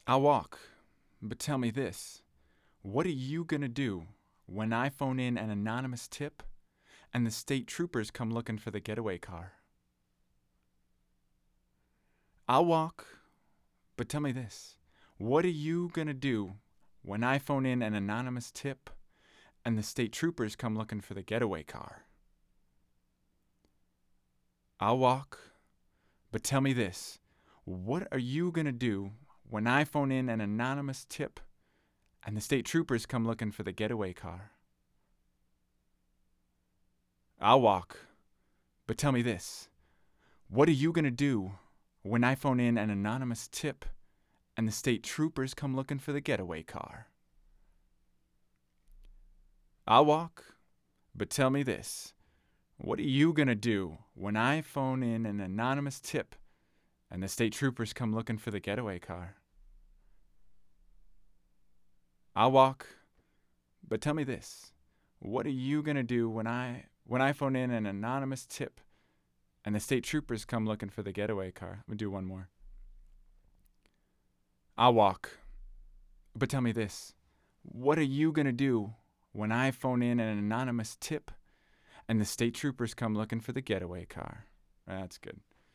I'll walk, but tell me this. What are you gonna do when I phone in an anonymous tip and the state troopers come looking for the getaway car? I'll walk, but tell me this. What are you gonna do when I phone in an anonymous tip and the state troopers come looking for the getaway car? I'll walk, but tell me this. What are you gonna do when I phone in an anonymous tip and the state troopers come looking for the getaway car? I'll walk, but tell me this. What are you gonna do when I phone in an anonymous tip and the state troopers come looking for the getaway car? I'll walk, but tell me this. What are you gonna do when I phone in an anonymous tip and the state troopers come looking for the getaway car? I'll walk, but tell me this. What are you gonna do when I phone in an anonymous tip and the state troopers come looking for the getaway car? I'm gonna do one more. I'll walk, but tell me this. What are you gonna do when I phone in an anonymous tip and the state troopers come looking for the getaway car? That's good.